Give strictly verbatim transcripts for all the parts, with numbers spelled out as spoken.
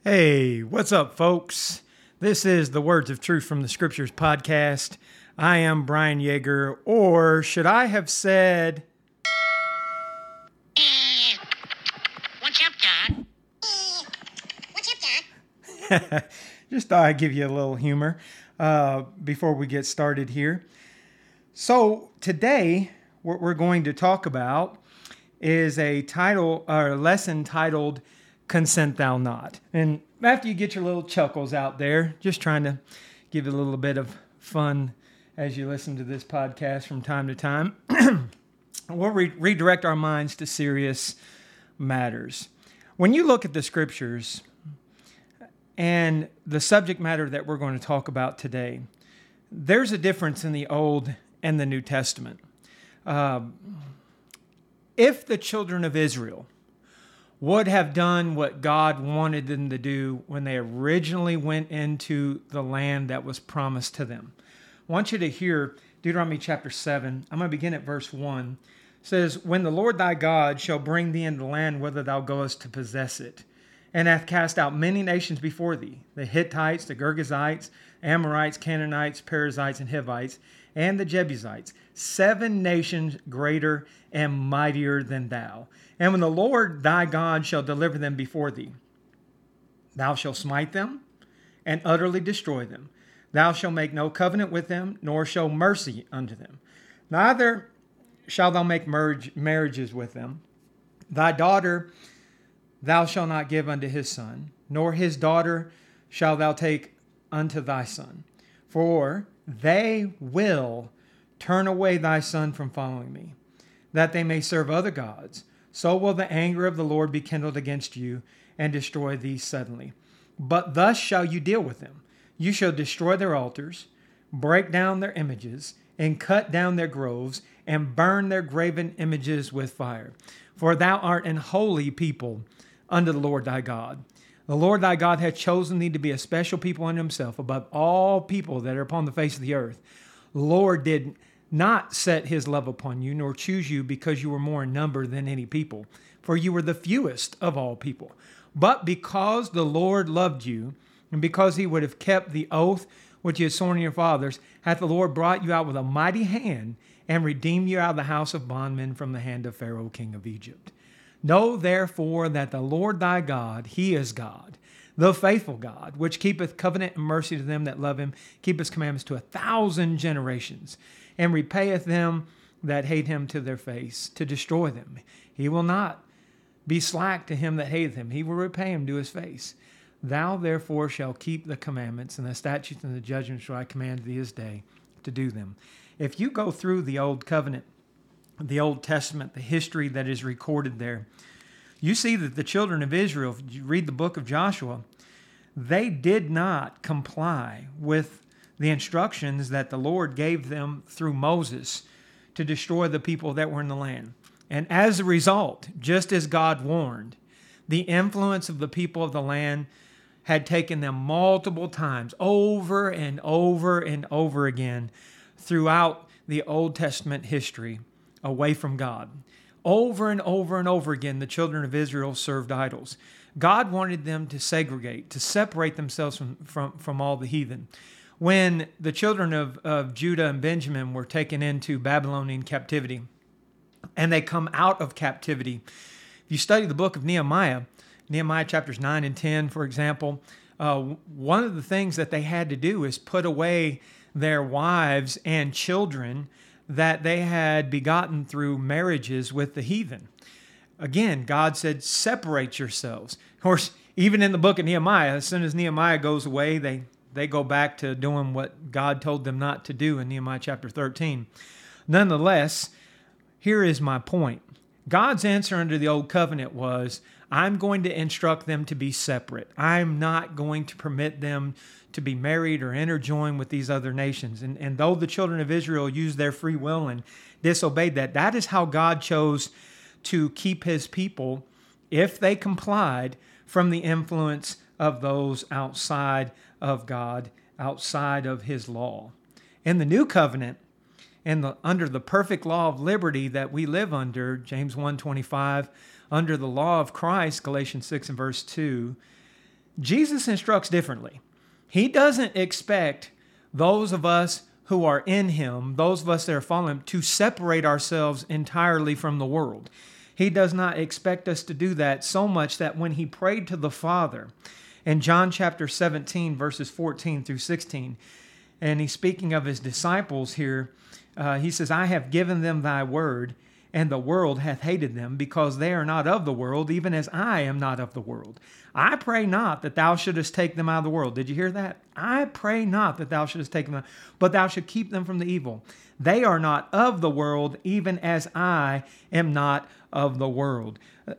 Hey, what's up, folks? This is the Words of Truth from the Scriptures podcast. I am Brian Yeager, or should I have said... What's up, Doc? What's up, Doc? Just thought I'd give you a little humor uh, before we get started here. So today, what we're going to talk about is a title or a lesson titled Consent Thou Not. And after you get your little chuckles out there, just trying to give you a little bit of fun as you listen to this podcast from time to time, we'll re- redirect our minds to serious matters. When you look at the scriptures and the subject matter that we're going to talk about today, there's a difference in the Old and the New Testament. Um, if the children of Israel would have done what God wanted them to do when they originally went into the land that was promised to them. I want you to hear Deuteronomy chapter seven. I'm going to begin at verse one. It says, "When the Lord thy God shall bring thee into the land whither thou goest to possess it, and hath cast out many nations before thee, the Hittites, the Girgazites, Amorites, Canaanites, Perizzites, and Hivites, and the Jebusites, seven nations greater and mightier than thou. And when the Lord thy God shall deliver them before thee, thou shalt smite them and utterly destroy them. Thou shalt make no covenant with them, nor show mercy unto them. Neither shalt thou make marriage, marriages with them. Thy daughter thou shalt not give unto his son, nor his daughter shalt thou take unto thy son. For they will turn away thy son from following me, that they may serve other gods. So will the anger of the Lord be kindled against you, and destroy thee suddenly. But thus shall you deal with them. You shall destroy their altars, break down their images, and cut down their groves, and burn their graven images with fire. For thou art an holy people unto the Lord thy God. The Lord thy God hath chosen thee to be a special people unto himself above all people that are upon the face of the earth. The Lord did not set his love upon you, nor choose you because you were more in number than any people, for you were the fewest of all people. But because the Lord loved you, and because he would have kept the oath which he had sworn to your fathers, hath the Lord brought you out with a mighty hand, and redeemed you out of the house of bondmen from the hand of Pharaoh king of Egypt. Know therefore that the Lord thy God, he is God, the faithful God, which keepeth covenant and mercy to them that love him, keep his commandments to a thousand generations, and repayeth them that hate him to their face, to destroy them. He will not be slack to him that hateth him. He will repay him to his face. Thou therefore shalt keep the commandments and the statutes and the judgments which I command thee this day to do them." If you go through the Old Covenant, the Old Testament, the history that is recorded there, you see that the children of Israel, if you read the book of Joshua, they did not comply with the instructions that the Lord gave them through Moses to destroy the people that were in the land. And as a result, just as God warned, the influence of the people of the land had taken them multiple times, over and over and over again, throughout the Old Testament history, away from God. Over and over and over again, the children of Israel served idols. God wanted them to segregate, to separate themselves from, from, from all the heathen. When the children of, of Judah and Benjamin were taken into Babylonian captivity, and they come out of captivity, if you study the book of Nehemiah, Nehemiah chapters nine and ten, for example, uh, one of the things that they had to do is put away their wives and children that they had begotten through marriages with the heathen. Again, God said, separate yourselves. Of course, even in the book of Nehemiah, as soon as Nehemiah goes away, they, they go back to doing what God told them not to do in Nehemiah chapter thirteen. Nonetheless, here is my point. God's answer under the Old Covenant was, I'm going to instruct them to be separate. I'm not going to permit them to be married or interjoin with these other nations. And, and though the children of Israel used their free will and disobeyed that, that is how God chose to keep his people, if they complied, from the influence of those outside of God, outside of his law. In the New Covenant, and the, under the perfect law of liberty that we live under, James one twenty-five, under the law of Christ, Galatians six and verse two, Jesus instructs differently. He doesn't expect those of us who are in him, those of us that are following him, to separate ourselves entirely from the world. He does not expect us to do that, so much that when he prayed to the Father in John chapter seventeen, verses fourteen through sixteen, and he's speaking of his disciples here, uh, he says, I have given them thy word, and the world hath hated them, because they are not of the world, even as I am not of the world. I pray not that thou shouldest take them out of the world. Did you hear that? I pray not that thou shouldest take them out, but thou should keep them from the evil. They are not of the world, even as I am not of the world.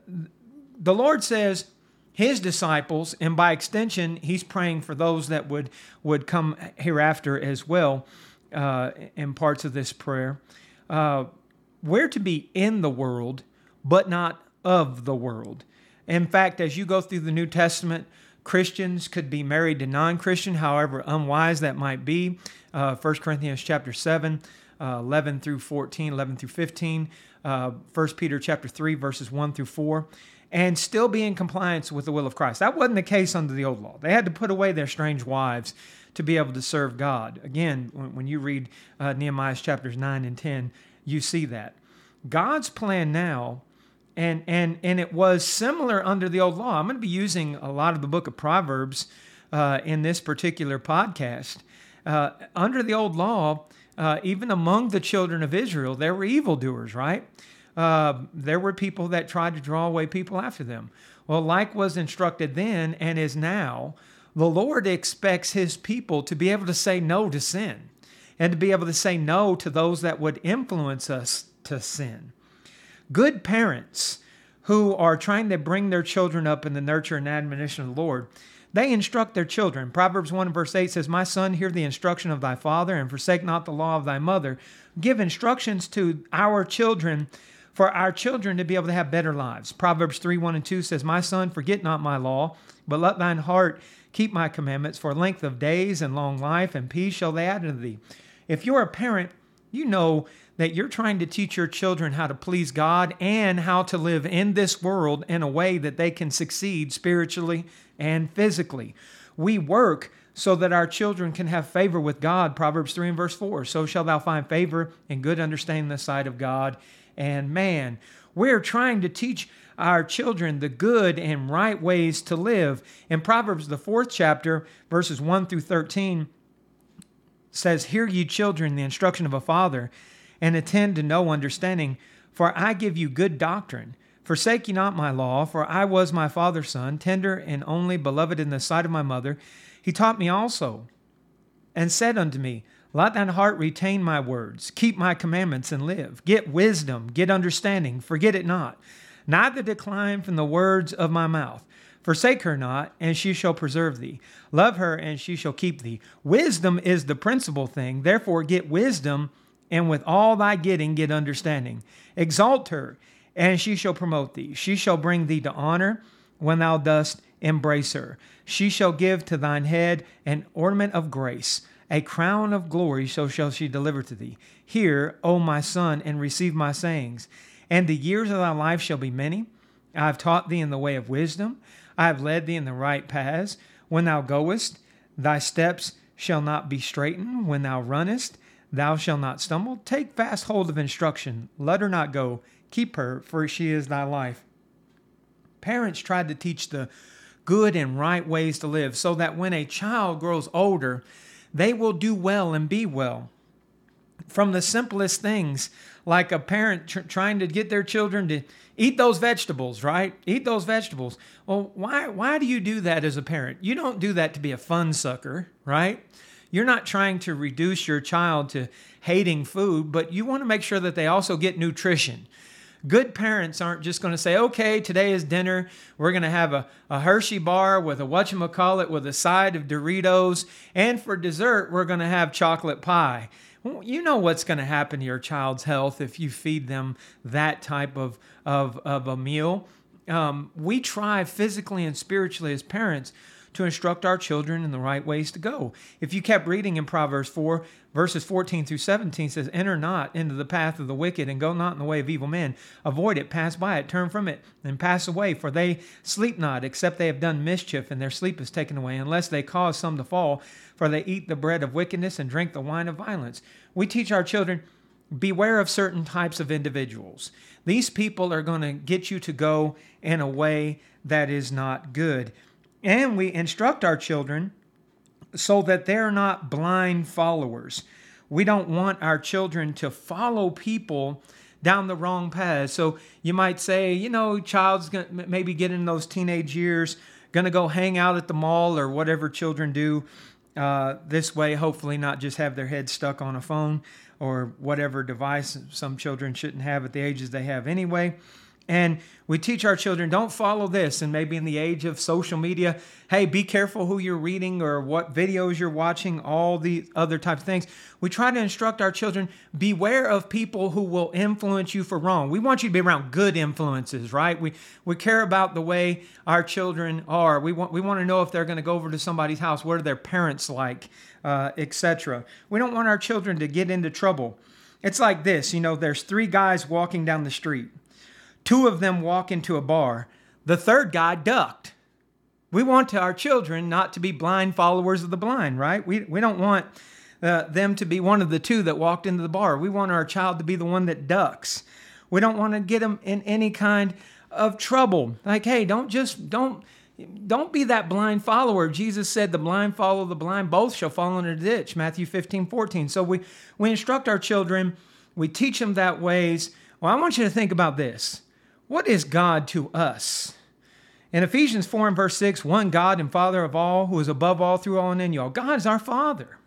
The Lord says his disciples, and by extension, he's praying for those that would, would come hereafter as well uh, in parts of this prayer. Uh, we're to be in the world, but not of the world. In fact, as you go through the New Testament, Christians could be married to non-Christian, however unwise that might be. Uh, First Corinthians chapter seven, uh, eleven through fourteen, eleven through fifteen, uh, First Peter chapter three, verses one through four, and still be in compliance with the will of Christ. That wasn't the case under the old law. They had to put away their strange wives to be able to serve God. Again, when, when you read uh, Nehemiah chapters nine and ten, you see that. God's plan now, and and and it was similar under the old law. I'm going to be using a lot of the book of Proverbs uh, in this particular podcast. Uh, under the old law, uh, even among the children of Israel, there were evildoers, right? Uh, there were people that tried to draw away people after them. Well, like was instructed then and is now, the Lord expects his people to be able to say no to sin and to be able to say no to those that would influence us to sin. Good parents who are trying to bring their children up in the nurture and admonition of the Lord, they instruct their children. Proverbs one verse eight says, My son, hear the instruction of thy father, and forsake not the law of thy mother. Give instructions to our children, for our children to be able to have better lives. Proverbs three one and two says, My son, forget not my law, but let thine heart keep my commandments. For length of days and long life and peace shall they add unto thee. If you're a parent, you know that you're trying to teach your children how to please God and how to live in this world in a way that they can succeed spiritually and physically. We work so that our children can have favor with God. Proverbs three and verse four, so shalt thou find favor and good understanding in the sight of God and man. We're trying to teach our children the good and right ways to live. In Proverbs, the fourth chapter, verses one through thirteen, says, Hear ye children the instruction of a father, and attend to no understanding, for I give you good doctrine. Forsake ye not my law, for I was my father's son, tender and only beloved in the sight of my mother. He taught me also, and said unto me, Let thine heart retain my words, keep my commandments and live. Get wisdom, get understanding, forget it not. Neither decline from the words of my mouth. Forsake her not, and she shall preserve thee. Love her, and she shall keep thee. Wisdom is the principal thing. Therefore get wisdom, and with all thy getting get understanding. Exalt her, and she shall promote thee. She shall bring thee to honor when thou dost embrace her. She shall give to thine head an ornament of grace. A crown of glory so shall she deliver to thee. Hear, O my son, and receive my sayings. And the years of thy life shall be many. I have taught thee in the way of wisdom. I have led thee in the right paths. When thou goest, thy steps shall not be straitened. When thou runnest, thou shalt not stumble. Take fast hold of instruction. Let her not go. Keep her, for she is thy life. Parents tried to teach the good and right ways to live so that when a child grows older, they will do well and be well. From the simplest things, like a parent tr- trying to get their children to eat those vegetables, right? Eat those vegetables. Well, why, why do you do that as a parent? You don't do that to be a fun sucker, right? You're not trying to reduce your child to hating food, but you want to make sure that they also get nutrition. Good parents aren't just going to say, okay, today is dinner. We're going to have a, a Hershey bar with a whatchamacallit with a side of Doritos. And for dessert, we're going to have chocolate pie. Well, you know what's going to happen to your child's health if you feed them that type of, of, of a meal. um, we try physically and spiritually as parents to instruct our children in the right ways to go. If you kept reading in Proverbs four, verses fourteen through seventeen says, enter not into the path of the wicked and go not in the way of evil men. Avoid it, pass by it, turn from it, and pass away. For they sleep not, except they have done mischief, and their sleep is taken away, unless they cause some to fall. For they eat the bread of wickedness and drink the wine of violence. We teach our children, beware of certain types of individuals. These people are going to get you to go in a way that is not good. And we instruct our children so that they're not blind followers. We don't want our children to follow people down the wrong path. So you might say, you know, child's gonna maybe get in those teenage years, going to go hang out at the mall or whatever children do. Uh, this way, hopefully not just have their head stuck on a phone or whatever device some children shouldn't have at the ages they have anyway. And we teach our children, don't follow this. And maybe in the age of social media, hey, be careful who you're reading or what videos you're watching, all the other types of things. We try to instruct our children, beware of people who will influence you for wrong. We want you to be around good influences, right? We we care about the way our children are. We want we want to know if they're going to go over to somebody's house, what are their parents like, uh, et cetera. We don't want our children to get into trouble. It's like this, you know, there's three guys walking down the street. Two of them walk into a bar. The third guy ducked. We want our children not to be blind followers of the blind, right? We we don't want uh, them to be one of the two that walked into the bar. We want our child to be the one that ducks. We don't want to get them in any kind of trouble. Like, hey, don't just, don't, don't be that blind follower. Jesus said the blind follow the blind, both shall fall in a ditch, Matthew fifteen, fourteen. So we, we instruct our children, we teach them that ways. Well, I want you to think about this. What is God to us? In Ephesians four and verse six, one God and Father of all, who is above all, through all, and in you all. God is our Father.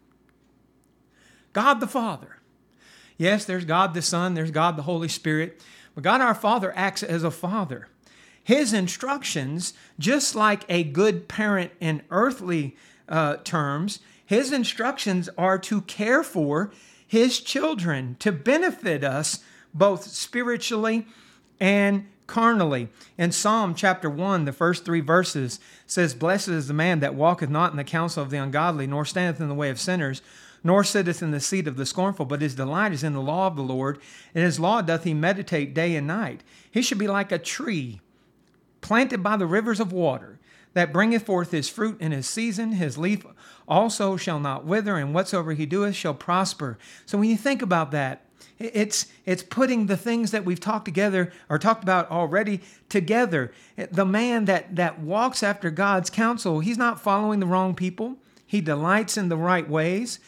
God the Father. Yes, there's God the Son, there's God the Holy Spirit, but God our Father acts as a father. His instructions, just like a good parent in earthly uh, terms, his instructions are to care for his children, to benefit us both spiritually and carnally. In Psalm chapter one, the first three verses says, blessed is the man that walketh not in the counsel of the ungodly, nor standeth in the way of sinners, nor sitteth in the seat of the scornful, but his delight is in the law of the Lord, and his law doth he meditate day and night. He should be like a tree planted by the rivers of water, that bringeth forth his fruit in his season, his leaf also shall not wither, and whatsoever he doeth shall prosper. So when you think about that, It's it's putting the things that we've talked together or talked about already together. The man that, that walks after God's counsel, he's not following the wrong people. He delights in the right ways.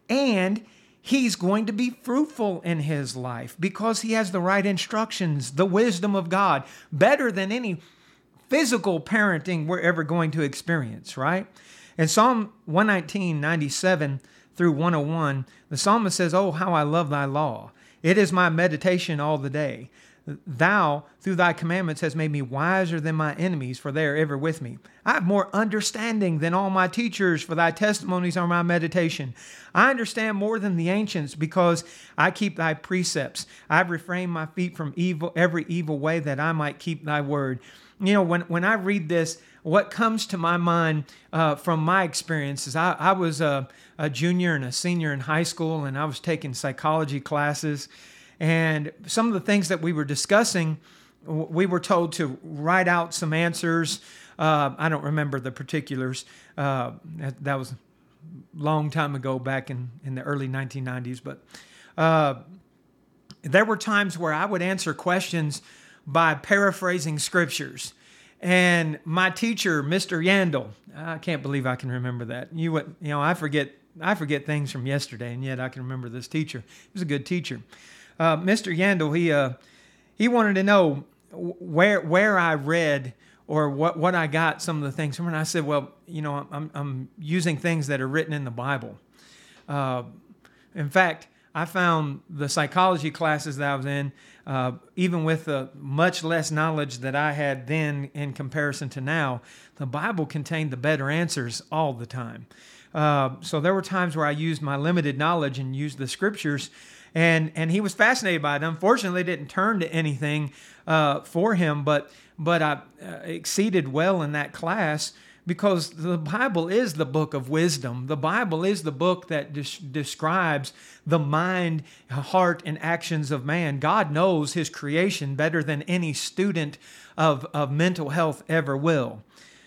And he's going to be fruitful in his life because he has the right instructions, the wisdom of God, better than any physical parenting we're ever going to experience, right? In Psalm one nineteen, ninety-seven through one oh one, the psalmist says, oh, how I love thy law. It is my meditation all the day. Thou, through thy commandments, hast made me wiser than my enemies, for they are ever with me. I have more understanding than all my teachers, for thy testimonies are my meditation. I understand more than the ancients, because I keep thy precepts. I've refrained my feet from evil, every evil way, that I might keep thy word. You know, when, when I read this, what comes to my mind uh, from my experiences, I, I was a, a junior and a senior in high school, and I was taking psychology classes. And some of the things that we were discussing, we were told to write out some answers. Uh, I don't remember the particulars. Uh, that, that was a long time ago, back in, in the early nineteen nineties. But uh, there were times where I would answer questions by paraphrasing scriptures. And my teacher, Mister Yandel, I can't believe I can remember that. You would, you know, I forget, I forget things from yesterday, and yet I can remember this teacher. He was a good teacher. Uh, Mister Yandel, he uh, he wanted to know where where I read or what, what I got some of the things from. And I said, well, you know, I'm I'm using things that are written in the Bible. Uh, in fact, I found the psychology classes that I was in, uh, even with the much less knowledge that I had then in comparison to now, the Bible contained the better answers all the time. Uh, so there were times where I used my limited knowledge and used the scriptures, and and he was fascinated by it. Unfortunately, it didn't turn to anything uh, for him, but but I uh, exceeded well in that class because the Bible is the book of wisdom. The Bible is the book that des- describes the mind, heart, and actions of man. God knows his creation better than any student of, of mental health ever will.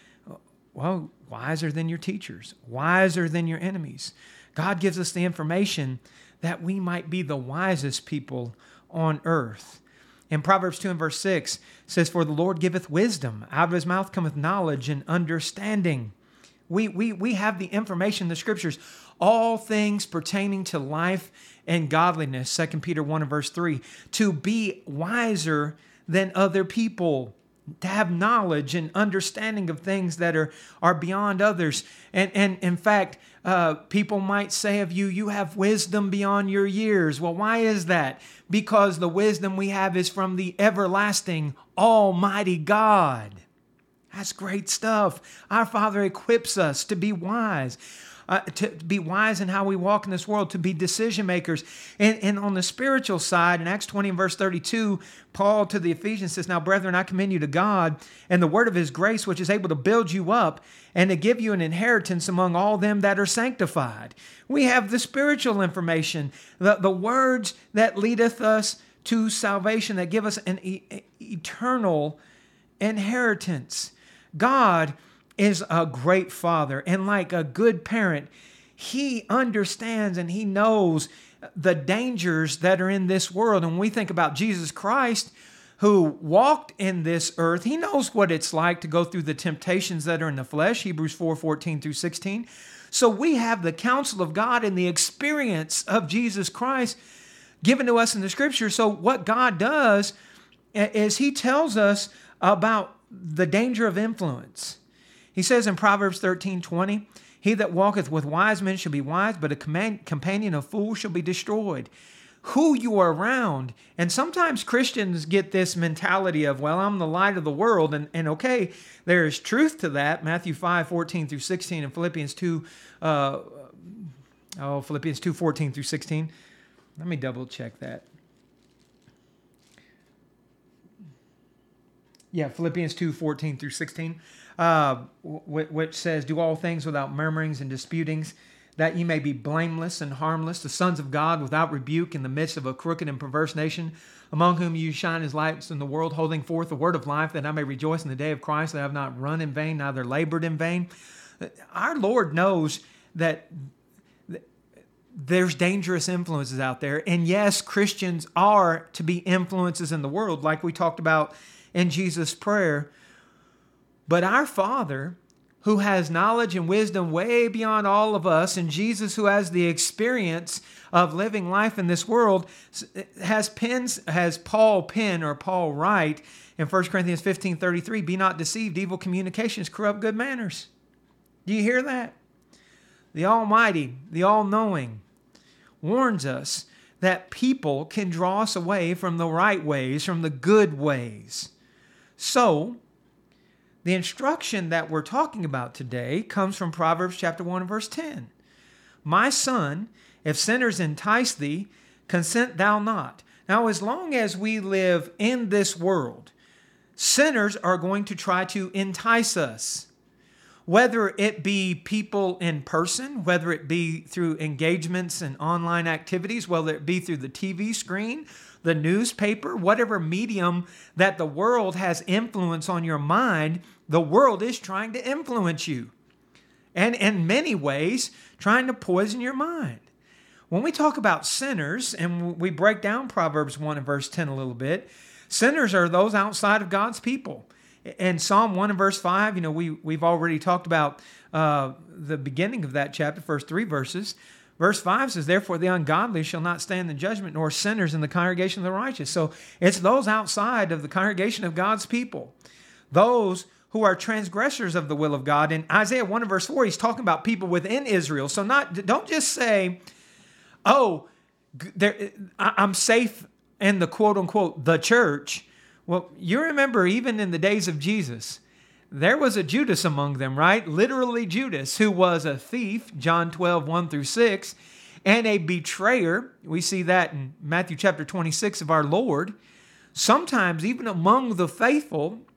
Well, wiser than your teachers, wiser than your enemies. God gives us the information that we might be the wisest people on earth. In Proverbs two and verse six says, "For the Lord giveth wisdom, out of his mouth cometh knowledge and understanding." We, we, we have the information in the scriptures, all things pertaining to life and godliness, Second Peter one and verse three, to be wiser than other people, to have knowledge and understanding of things that are, are beyond others. And, and in fact, uh, people might say of you, you have wisdom beyond your years. Well, why is that? Because the wisdom we have is from the everlasting Almighty God. That's great stuff. Our Father equips us to be wise. Uh, to be wise in how we walk in this world, to be decision makers. And, and on the spiritual side, in Acts twenty and verse thirty-two, Paul to the Ephesians says, "Now, brethren, I commend you to God and the word of his grace, which is able to build you up and to give you an inheritance among all them that are sanctified." We have the spiritual information, the, the words that leadeth us to salvation, that give us an e- eternal inheritance. God is a great father, and like a good parent, he understands and he knows the dangers that are in this world. And when we think about Jesus Christ, who walked in this earth, he knows what it's like to go through the temptations that are in the flesh, Hebrews four, fourteen through sixteen. So we have the counsel of God and the experience of Jesus Christ given to us in the scripture. So what God does is he tells us about the danger of influence. He says in Proverbs thirteen twenty, "He that walketh with wise men shall be wise, but a command, companion of fools shall be destroyed." Who you are around. And sometimes Christians get this mentality of, well, I'm the light of the world. And, and okay, there is truth to that. Matthew five, fourteen through sixteen, and Philippians two, uh, oh, Philippians two, fourteen through sixteen. Let me double check that. Yeah, Philippians two, fourteen through sixteen. Uh, which says, "Do all things without murmurings and disputings, that ye may be blameless and harmless, the sons of God without rebuke in the midst of a crooked and perverse nation, among whom you shine as lights in the world, holding forth the word of life, that I may rejoice in the day of Christ, that I have not run in vain, neither labored in vain." Our Lord knows that there's dangerous influences out there. And yes, Christians are to be influences in the world, like we talked about in Jesus' prayer. But our Father, who has knowledge and wisdom way beyond all of us, and Jesus, who has the experience of living life in this world, has pens, has Paul pen or Paul write in First Corinthians fifteen thirty-three, "Be not deceived, evil communications corrupt good manners." Do you hear that? The Almighty, the All-Knowing, warns us that people can draw us away from the right ways, from the good ways. So, the instruction that we're talking about today comes from Proverbs chapter one and verse ten. "My son, if sinners entice thee, consent thou not." Now, as long as we live in this world, sinners are going to try to entice us. Whether it be people in person, whether it be through engagements and online activities, whether it be through the T V screen, the newspaper, whatever medium that the world has influence on your mind, the world is trying to influence you. And in many ways, trying to poison your mind. When we talk about sinners, and we break down Proverbs one and verse ten a little bit, sinners are those outside of God's people. In Psalm one and verse five, you know, we, we've already talked about uh, the beginning of that chapter, first three verses. Verse five says, "Therefore the ungodly shall not stand in judgment, nor sinners in the congregation of the righteous." So it's those outside of the congregation of God's people, those who are transgressors of the will of God. In Isaiah one and verse four, he's talking about people within Israel. So not don't just say, oh, there, I'm safe in the quote-unquote the church. Well, you remember even in the days of Jesus, there was a Judas among them, right? Literally Judas, who was a thief, John twelve, one through six, and a betrayer. We see that in Matthew chapter twenty-six of our Lord. Sometimes even among the faithful,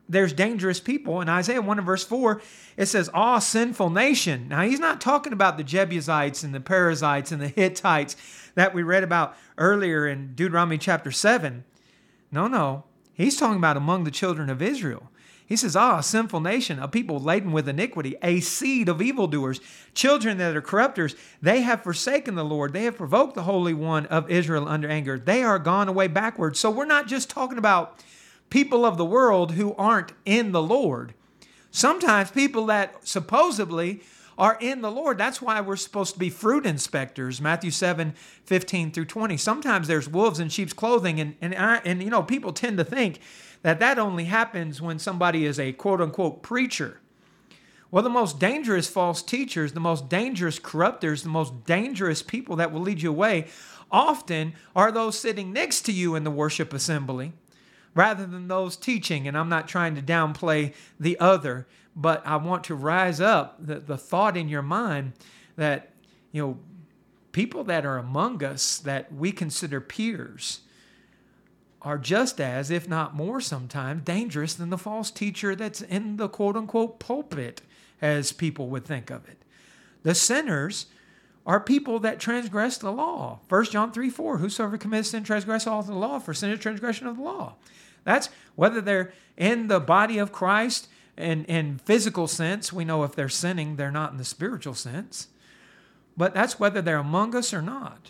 there's dangerous people. In Isaiah one and verse four, it says, "Ah, sinful nation." Now, he's not talking about the Jebusites and the Perizzites and the Hittites that we read about earlier in Deuteronomy chapter seven. No, no. He's talking about among the children of Israel. He says, "Ah, sinful nation, a people laden with iniquity, a seed of evildoers, children that are corrupters. They have forsaken the Lord. They have provoked the Holy One of Israel under anger. They are gone away backwards." So we're not just talking about people of the world who aren't in the Lord. Sometimes people that supposedly are in the Lord. That's why we're supposed to be fruit inspectors, Matthew seven, fifteen through twenty. Sometimes there's wolves in sheep's clothing, and, and, and you know, people tend to think that that only happens when somebody is a quote-unquote preacher. Well, the most dangerous false teachers, the most dangerous corrupters, the most dangerous people that will lead you away often are those sitting next to you in the worship assembly rather than those teaching. And I'm not trying to downplay the other, but I want to rise up the, the thought in your mind that, you know, people that are among us that we consider peers are just as, if not more sometimes, dangerous than the false teacher that's in the quote-unquote pulpit, as people would think of it. The sinners are people that transgress the law. First John three four, "Whosoever commits sin transgress all the law, for sin is transgression of the law." That's whether they're in the body of Christ in, in physical sense. We know if they're sinning, they're not in the spiritual sense. But that's whether they're among us or not.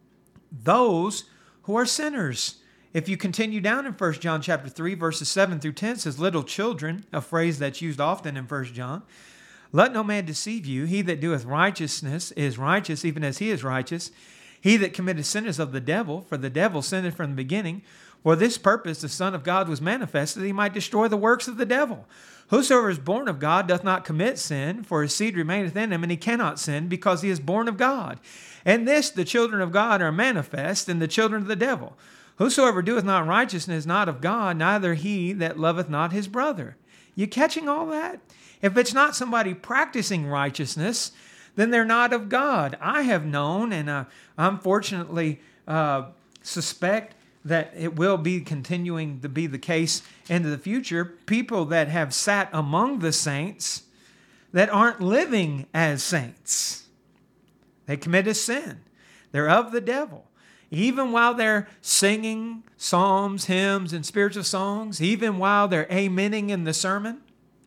Those who are sinners. If you continue down in First John chapter three, verses seven through ten, it says, "Little children," a phrase that's used often in First John, "let no man deceive you. He that doeth righteousness is righteous, even as he is righteous. He that committeth sin is of the devil, for the devil sinned from the beginning. For this purpose the Son of God was manifested, that he might destroy the works of the devil. Whosoever is born of God doth not commit sin, for his seed remaineth in him, and he cannot sin, because he is born of God. And this the children of God are manifest, and the children of the devil. Whosoever doeth not righteousness is not of God, neither he that loveth not his brother." You catching all that? If it's not somebody practicing righteousness, then they're not of God. I have known, and uh, unfortunately uh, suspect that it will be continuing to be the case into the future, people that have sat among the saints that aren't living as saints. They committed sin. They're of the devil. Even while they're singing psalms, hymns, and spiritual songs, even while they're amening in the sermon,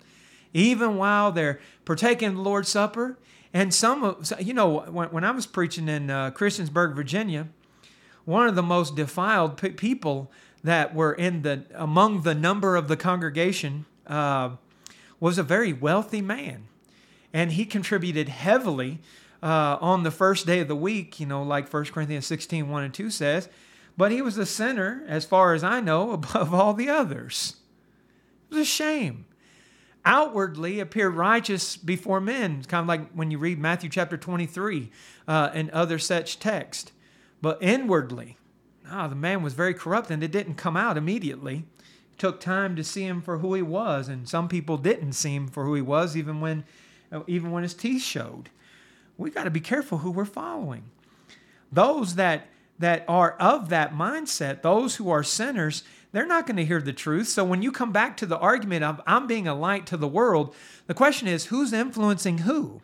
even while they're partaking of the Lord's Supper. And some of, you know, when, when I was preaching in uh, Christiansburg, Virginia, one of the most defiled pe- people that were in the among the number of the congregation uh, was a very wealthy man. And he contributed heavily Uh, on the first day of the week, you know, like First Corinthians sixteen, one and two says, but he was a sinner, as far as I know, above all the others. It was a shame. Outwardly appeared righteous before men. It's kind of like when you read Matthew chapter twenty-three uh, and other such text. But inwardly, ah, the man was very corrupt, and it didn't come out immediately. It took time to see him for who he was, and some people didn't see him for who he was, even when, even when his teeth showed. We got to be careful who we're following. Those that that are of that mindset, those who are sinners, they're not going to hear the truth. So when you come back to the argument of I'm being a light to the world, the question is, who's influencing who?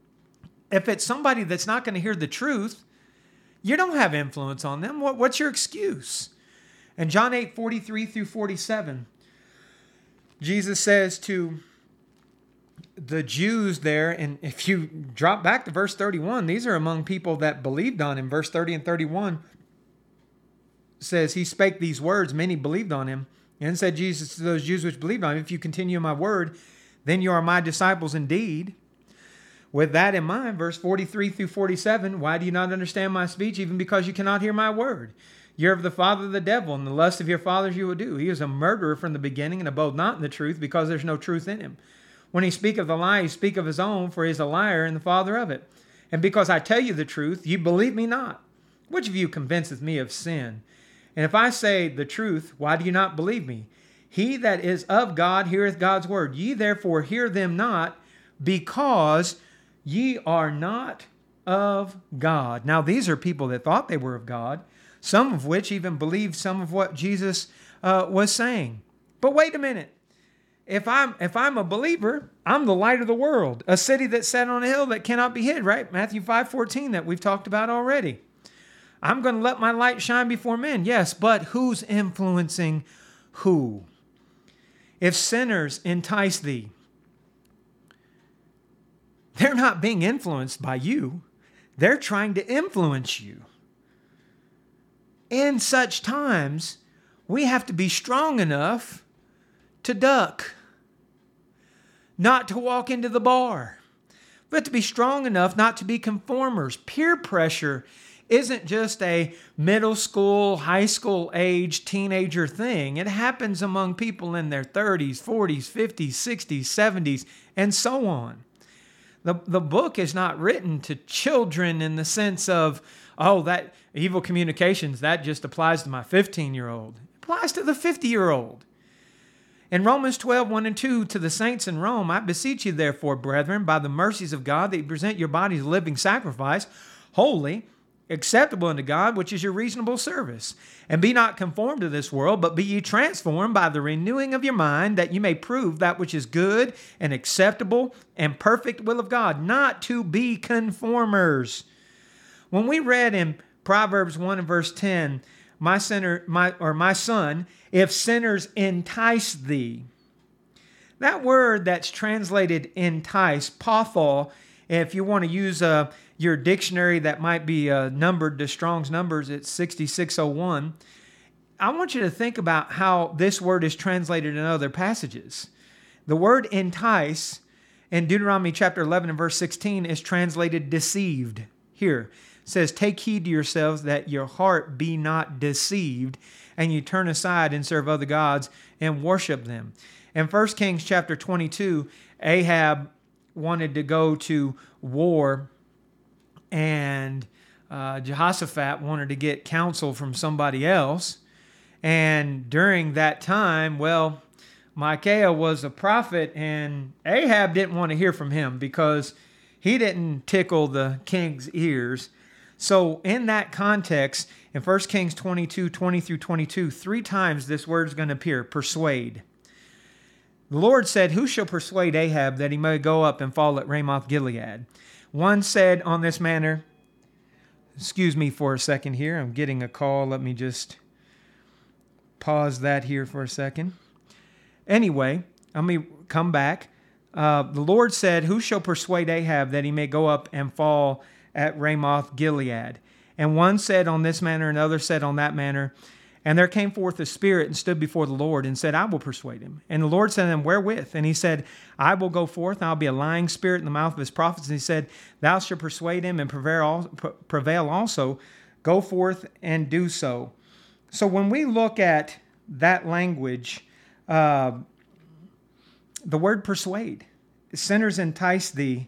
If it's somebody that's not going to hear the truth, you don't have influence on them. What, what's your excuse? In John eight, forty-three through forty-seven, Jesus says to the Jews there, and if you drop back to verse thirty-one, these are among people that believed on him. Verse thirty and thirty-one says, "He spake these words, many believed on him. And said Jesus to those Jews which believed on him, If you continue in my word, then you are my disciples indeed." With that in mind, verse forty-three through forty-seven, "Why do you not understand my speech, even because you cannot hear my word? You're of the father of the devil, and the lust of your fathers you will do. He is a murderer from the beginning, and abode not in the truth, because there's no truth in him. When he speak of the lie, he speak of his own, for he is a liar and the father of it. And because I tell you the truth, you believe me not. Which of you convinceth me of sin? And if I say the truth, why do you not believe me? He that is of God heareth God's word. Ye therefore hear them not, because ye are not of God." Now these are people that thought they were of God, some of which even believed some of what Jesus uh, was saying. But wait a minute. if I'm if I'm a believer, I'm the light of the world, a city that's set on a hill that cannot be hid, right? Matthew five fourteen that we've talked about already. I'm going to let my light shine before men. Yes, but who's influencing who? If sinners entice thee, they're not being influenced by you. They're trying to influence you. In such times, we have to be strong enough to duck, not to walk into the bar, but to be strong enough not to be conformers. Peer pressure isn't just a middle school, high school age, teenager thing. It happens among people in their thirties, forties, fifties, sixties, seventies, and so on. The, the book is not written to children in the sense of, oh, that evil communications, that just applies to my fifteen-year-old. It applies to the fifty-year-old. In Romans twelve, one and two, to the saints in Rome, I beseech you therefore, brethren, by the mercies of God, that you present your bodies a living sacrifice, holy, acceptable unto God, which is your reasonable service. And be not conformed to this world, but be ye transformed by the renewing of your mind, that you may prove that which is good and acceptable and perfect will of God, not to be conformers. When we read in Proverbs one and verse ten, my sinner, my or my son, if sinners entice thee. That word that's translated entice, patho, if you want to use a your dictionary that might be uh, numbered to Strong's numbers, it's sixty-six oh one. I want you to think about how this word is translated in other passages. The word entice in Deuteronomy chapter eleven and verse sixteen is translated deceived. Here it says, take heed to yourselves that your heart be not deceived, and you turn aside and serve other gods and worship them. In First Kings chapter twenty-two, Ahab wanted to go to war, and uh, Jehoshaphat wanted to get counsel from somebody else. And during that time, well, Micaiah was a prophet, and Ahab didn't want to hear from him because he didn't tickle the king's ears. So in that context, in First Kings twenty-two, twenty through twenty-two, three times this word is going to appear, persuade. The Lord said, who shall persuade Ahab that he may go up and fall at Ramoth Gilead? One said on this manner, excuse me for a second here, I'm getting a call. Let me just pause that here for a second. Anyway, let me come back. Uh, the Lord said, who shall persuade Ahab that he may go up and fall at Ramoth Gilead? And one said on this manner, and another said on that manner. And there came forth a spirit and stood before the Lord and said, I will persuade him. And the Lord said to him, wherewith? And he said, I will go forth, and I'll be a lying spirit in the mouth of his prophets. And he said, thou shalt persuade him and prevail also. Go forth and do so. So when we look at that language, uh, the word persuade, sinners entice thee.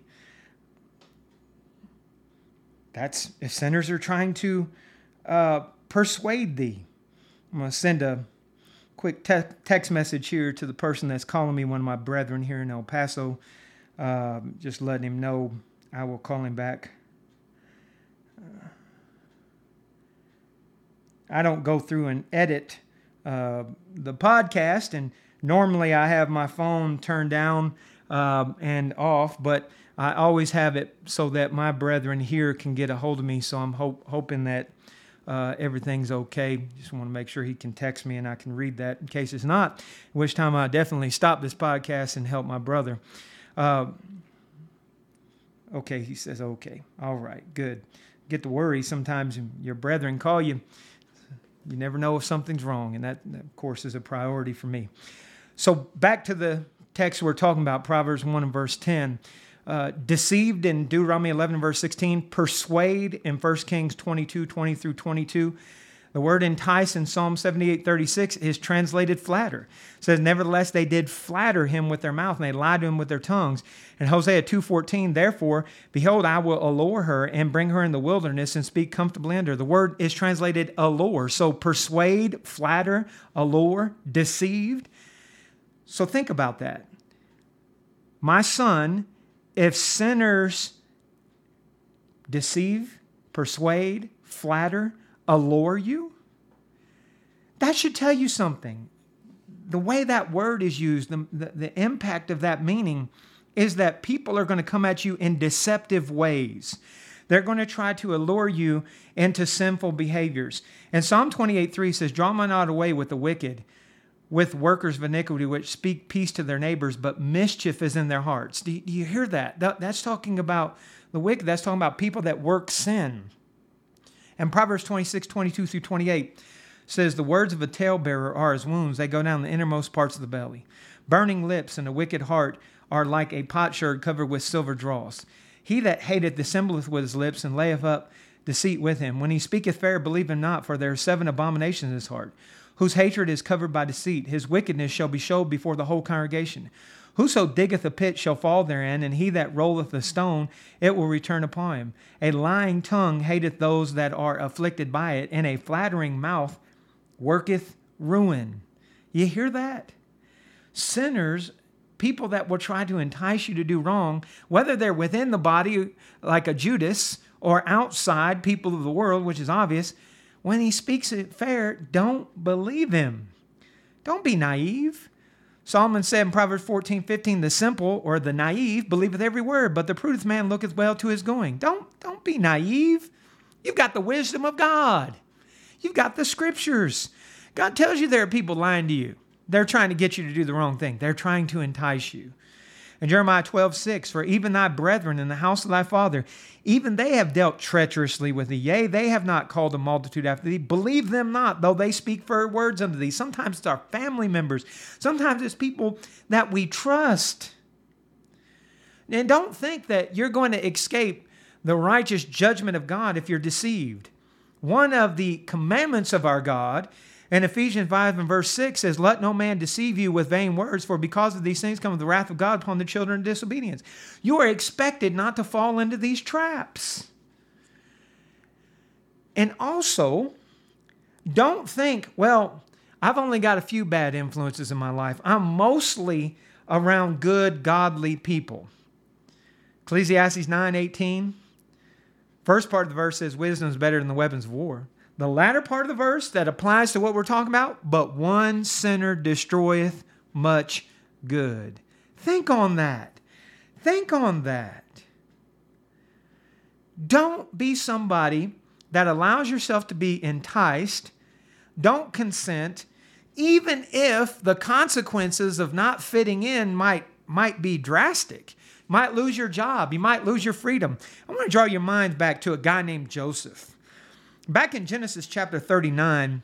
That's if sinners are trying to uh, persuade thee. I'm going to send a quick te- text message here to the person that's calling me, one of my brethren here in El Paso. Uh, just letting him know I will call him back. Uh, I don't go through and edit uh, the podcast, and normally I have my phone turned down uh, and off, but I always have it so that my brethren here can get a hold of me, so I'm ho- hoping that Uh, everything's okay. Just want to make sure he can text me and I can read that in case it's not, which time I definitely stop this podcast and help my brother. Uh, okay, he says okay. All right, good. Get to worry. Sometimes your brethren call you. You never know if something's wrong, and that, that, of course, is a priority for me. So back to the text we're talking about, Proverbs one and verse ten. Uh, deceived in Deuteronomy eleven and verse sixteen, persuade in First Kings twenty-two, twenty through twenty-two. The word entice in Psalm seventy-eight, thirty-six is translated flatter. It says, nevertheless, they did flatter him with their mouth, and they lied to him with their tongues. And Hosea two fourteen, therefore, behold, I will allure her and bring her in the wilderness and speak comfortably unto her. The word is translated allure. So persuade, flatter, allure, deceived. So think about that. My son, if sinners deceive, persuade, flatter, allure you, that should tell you something. the way that word is used, the, the, the impact of that meaning is that people are going to come at you in deceptive ways. They're going to try to allure you into sinful behaviors. And Psalm twenty-eight three says, draw me not away with the wicked, with workers of iniquity, which speak peace to their neighbors, but mischief is in their hearts. Do you, do you hear that? that? That's talking about the wicked. That's talking about people that work sin. And Proverbs twenty-six twenty-two through twenty-eight says, the words of a talebearer are as wounds. They go down the innermost parts of the belly. Burning lips and a wicked heart are like a potsherd covered with silver dross. He that hateth dissembleth with his lips, and layeth up deceit with him. When he speaketh fair, believe him not, for there are seven abominations in his heart, whose hatred is covered by deceit. His wickedness shall be showed before the whole congregation. Whoso diggeth a pit shall fall therein, and he that rolleth a stone, it will return upon him. A lying tongue hateth those that are afflicted by it, and a flattering mouth worketh ruin. You hear that? Sinners, people that will try to entice you to do wrong, whether they're within the body like a Judas or outside, people of the world, which is obvious, when he speaks it fair, don't believe him. Don't be naive. Solomon said in Proverbs fourteen fifteen, the simple or the naive believeth every word, but the prudent man looketh well to his going. Don't, don't be naive. You've got the wisdom of God. You've got the scriptures. God tells you there are people lying to you. They're trying to get you to do the wrong thing. They're trying to entice you. In Jeremiah twelve six, for even thy brethren in the house of thy father, even they have dealt treacherously with thee. Yea, they have not called a multitude after thee. Believe them not, though they speak fair words unto thee. Sometimes it's our family members. Sometimes it's people that we trust. And don't think that you're going to escape the righteous judgment of God if you're deceived. One of the commandments of our God in Ephesians five and verse six says, let no man deceive you with vain words, for because of these things cometh the wrath of God upon the children of disobedience. You are expected not to fall into these traps. And also, don't think, well, I've only got a few bad influences in my life. I'm mostly around good, godly people. Ecclesiastes nine eighteen. First part of the verse says, wisdom is better than the weapons of war. The latter part of the verse that applies to what we're talking about, but one sinner destroyeth much good. Think on that. Think on that. Don't be somebody that allows yourself to be enticed. Don't consent, even if the consequences of not fitting in might, might be drastic. You might lose your job. You might lose your freedom. I want to draw your minds back to a guy named Joseph. Back in Genesis chapter thirty-nine,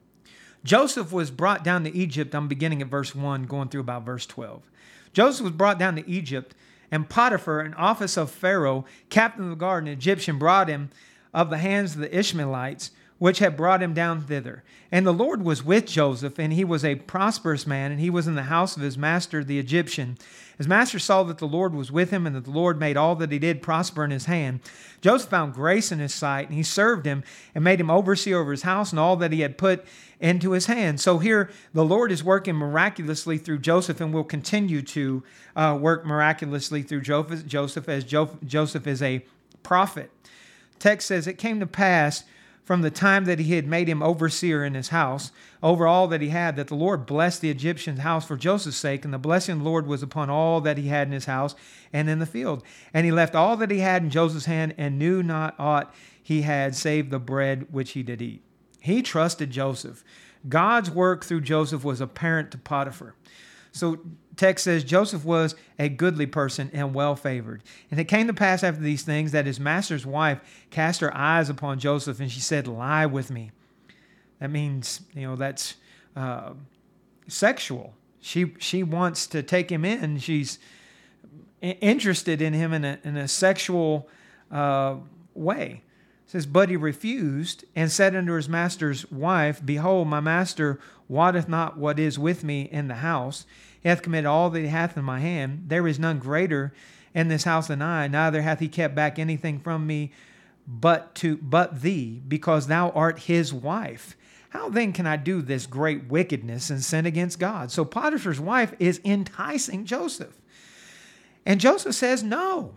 Joseph was brought down to Egypt. I'm beginning at verse one, going through about verse twelve. Joseph was brought down to Egypt, and Potiphar, an office of Pharaoh, captain of the guard, an Egyptian, brought him of the hands of the Ishmaelites, which had brought him down thither. And the Lord was with Joseph, and he was a prosperous man, and he was in the house of his master, the Egyptian. His master saw that the Lord was with him, and that the Lord made all that he did prosper in his hand. Joseph found grace in his sight, and he served him, and made him overseer over his house, and all that he had put into his hand. So here, the Lord is working miraculously through Joseph, and will continue to uh, work miraculously through Joseph, as Joseph is a prophet. Text says, it came to pass from the time that he had made him overseer in his house, over all that he had, that the Lord blessed the Egyptian's house for Joseph's sake, and the blessing of the Lord was upon all that he had in his house and in the field. And he left all that he had in Joseph's hand, and knew not aught he had, save the bread which he did eat. He trusted Joseph. God's work through Joseph was apparent to Potiphar. So text says Joseph was a goodly person and well-favored. And it came to pass after these things that his master's wife cast her eyes upon Joseph, and she said, lie with me. That means, you know, that's uh, sexual. She she wants to take him in. She's interested in him in a, in a sexual uh, way. It says, but he refused and said unto his master's wife, behold, my master wotteth not what is with me in the house. He hath committed all that he hath in my hand. There is none greater in this house than I, neither hath he kept back anything from me but to but thee, because thou art his wife. How then can I do this great wickedness and sin against God? So Potiphar's wife is enticing Joseph. And Joseph says, no,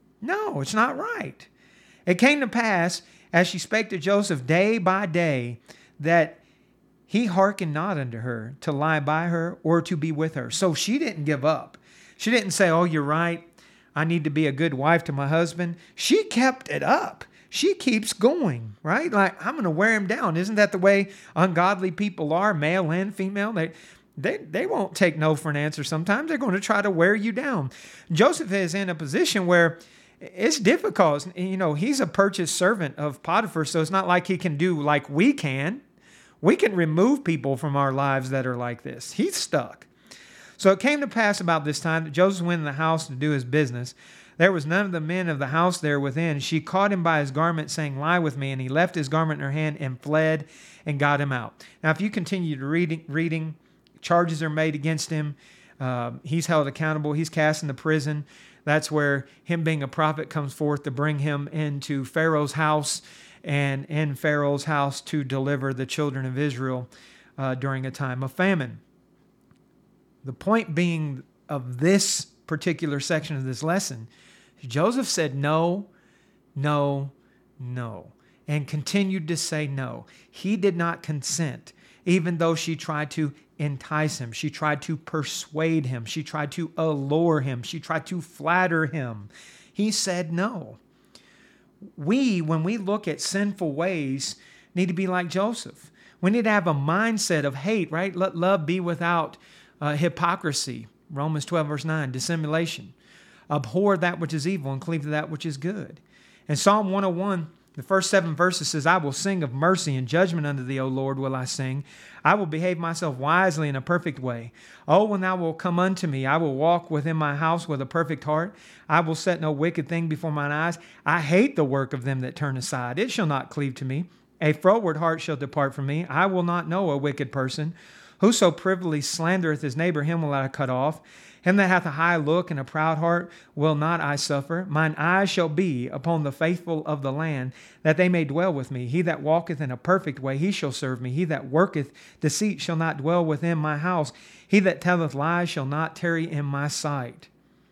no, it's not right. It came to pass, as she spake to Joseph day by day, that He hearkened not unto her to lie by her or to be with her. So she didn't give up. She didn't say, oh, you're right. I need to be a good wife to my husband. She kept it up. She keeps going, right? Like, I'm going to wear him down. Isn't that the way ungodly people are, male and female? They, they, they won't take no for an answer sometimes. They're going to try to wear you down. Joseph is in a position where it's difficult. You know, he's a purchased servant of Potiphar, so it's not like he can do like we can. We can remove people from our lives that are like this. He's stuck. So it came to pass about this time that Joseph went in the house to do his business. There was none of the men of the house there within. She caught him by his garment, saying, lie with me. And he left his garment in her hand and fled and got him out. Now, if you continue to read, reading, charges are made against him. Uh, he's held accountable. He's cast into prison. That's where him being a prophet comes forth to bring him into Pharaoh's house, and in Pharaoh's house to deliver the children of Israel uh, during a time of famine. The point being of this particular section of this lesson, Joseph said no, no, no, and continued to say no. He did not consent, even though she tried to entice him. She tried to persuade him. She tried to allure him. She tried to flatter him. He said no. We, when we look at sinful ways, need to be like Joseph. We need to have a mindset of hate, right? Let love be without uh, hypocrisy. Romans twelve, verse nine, dissimulation. Abhor that which is evil and cleave to that which is good. And Psalm one oh one, the first seven verses says, I will sing of mercy and judgment unto thee, O Lord, will I sing. I will behave myself wisely in a perfect way. Oh, when thou wilt come unto me, I will walk within my house with a perfect heart. I will set no wicked thing before mine eyes. I hate the work of them that turn aside. It shall not cleave to me. A froward heart shall depart from me. I will not know a wicked person. Whoso privily slandereth his neighbor, him will I cut off. Him that hath a high look and a proud heart will not I suffer. Mine eyes shall be upon the faithful of the land, that they may dwell with me. He that walketh in a perfect way, he shall serve me. He that worketh deceit shall not dwell within my house. He that telleth lies shall not tarry in my sight.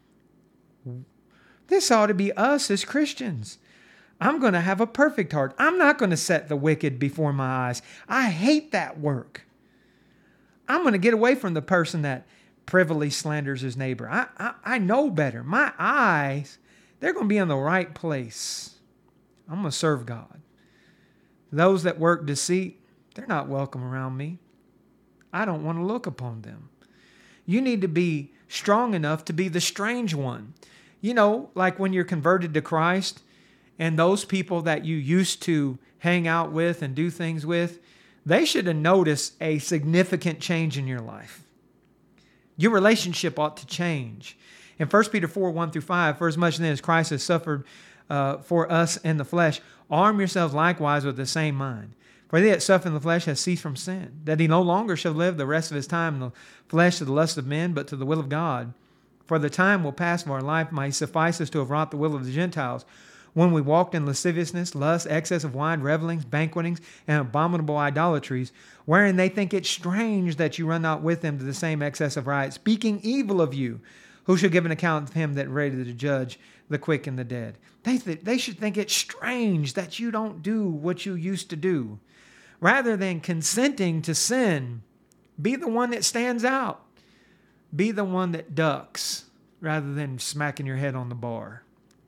This ought to be us as Christians. I'm going to have a perfect heart. I'm not going to set the wicked before my eyes. I hate that work. I'm going to get away from the person that privily slanders his neighbor. I, I, I know better. My eyes, they're going to be in the right place. I'm going to serve God. Those that work deceit, they're not welcome around me. I don't want to look upon them. You need to be strong enough to be the strange one. You know, like when you're converted to Christ and those people that you used to hang out with and do things with, they should have noticed a significant change in your life. Your relationship ought to change. In First Peter four, one through five, for as much then as Christ has suffered uh, for us in the flesh, arm yourselves likewise with the same mind. For he that suffereth in the flesh has ceased from sin, that he no longer shall live the rest of his time in the flesh to the lust of men, but to the will of God. For the time will pass of our life might suffice us to have wrought the will of the Gentiles, when we walked in lasciviousness, lust, excess of wine, revelings, banquetings, and abominable idolatries, wherein they think it strange that you run not with them to the same excess of riot, speaking evil of you, who shall give an account of him that ready to judge the quick and the dead. They, th- they should think it strange that you don't do what you used to do. Rather than consenting to sin, be the one that stands out. Be the one that ducks, rather than smacking your head on the bar.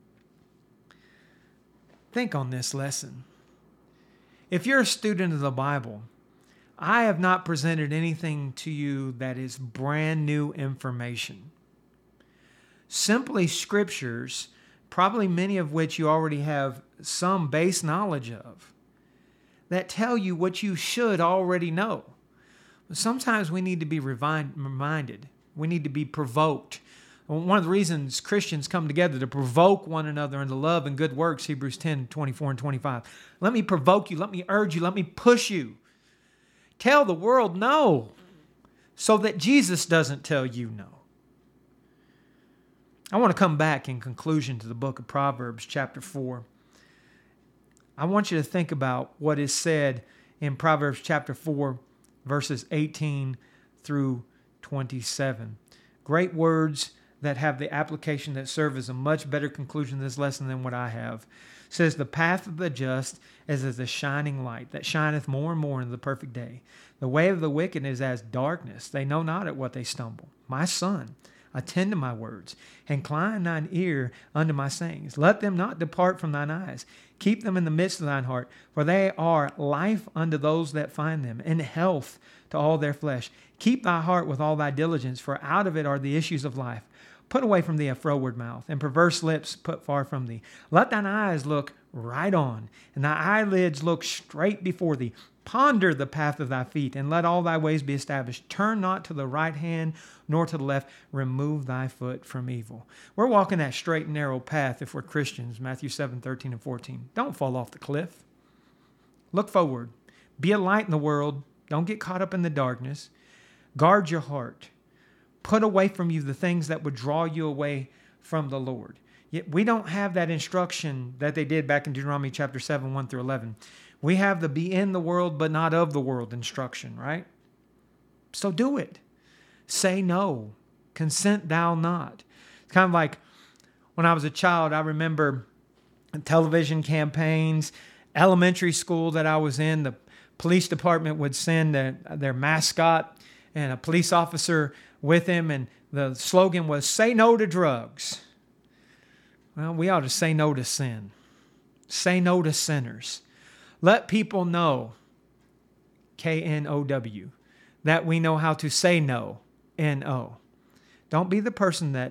Think on this lesson. If you're a student of the Bible, I have not presented anything to you that is brand new information. Simply scriptures, probably many of which you already have some base knowledge of, that tell you what you should already know. But sometimes we need to be revind, reminded. We need to be provoked. One of the reasons Christians come together to provoke one another into love and good works, Hebrews ten, twenty-four and twenty-five. Let me provoke you. Let me urge you. Let me push you. Tell the world no, so that Jesus doesn't tell you no. I want to come back in conclusion to the book of Proverbs, chapter four. I want you to think about what is said in Proverbs chapter four, verses eighteen through twenty-seven. Great words that have the application that serve as a much better conclusion to this lesson than what I have. It says, the path of the just is as a shining light that shineth more and more into the perfect day. The way of the wicked is as darkness. They know not at what they stumble. My son, attend to my words. Incline thine ear unto my sayings. Let them not depart from thine eyes. Keep them in the midst of thine heart, for they are life unto those that find them, and health to all their flesh. Keep thy heart with all thy diligence, for out of it are the issues of life. Put away from thee a froward mouth, and perverse lips put far from thee. Let thine eyes look right on, and thy eyelids look straight before thee. Ponder the path of thy feet, and let all thy ways be established. Turn not to the right hand, nor to the left. Remove thy foot from evil. We're walking that straight and narrow path if we're Christians, Matthew seven, thirteen and fourteen. Don't fall off the cliff. Look forward. Be a light in the world. Don't get caught up in the darkness. Guard your heart. Put away from you the things that would draw you away from the Lord. Yet we don't have that instruction that they did back in Deuteronomy chapter seven, one through eleven. We have the be in the world but not of the world instruction, right? So do it. Say no. Consent thou not. It's kind of like when I was a child, I remember television campaigns, elementary school that I was in, the police department would send a, their mascot and a police officer with him, and the slogan was, say no to drugs. Well, we ought to say no to sin. Say no to sinners. Let people know, K N O W, that we know how to say no, N O. Don't be the person that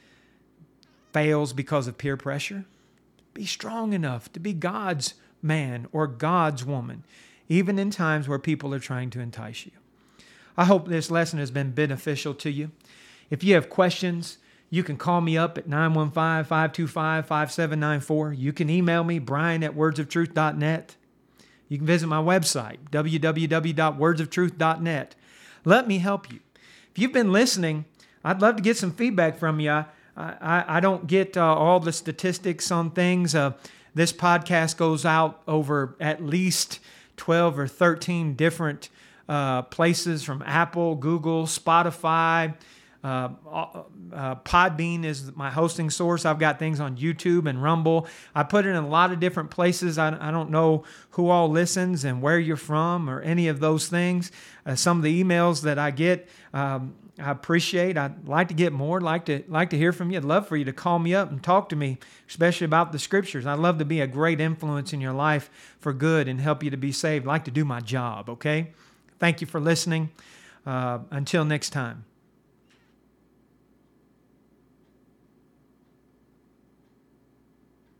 fails because of peer pressure. Be strong enough to be God's man or God's woman, even in times where people are trying to entice you. I hope this lesson has been beneficial to you. If you have questions, you can call me up at nine one five, five two five, five seven nine four. You can email me, Brian at words of truth dot net. You can visit my website, w w w dot words of truth dot net. Let me help you. If you've been listening, I'd love to get some feedback from you. I, I, I don't get uh, all the statistics on things. Uh, this podcast goes out over at least twelve or thirteen different uh, places, from Apple, Google, Spotify. Uh, uh, Podbean is my hosting source. I've got things on YouTube and Rumble. I put it in a lot of different places. I, I don't know who all listens and where you're from or any of those things. Uh, some of the emails that I get, um, I appreciate. I'd like to get more. I'd like to like to hear from you. I'd love for you to call me up and talk to me, especially about the scriptures. I'd love to be a great influence in your life for good and help you to be saved. I'd like to do my job, okay? Thank you for listening. Uh, until next time.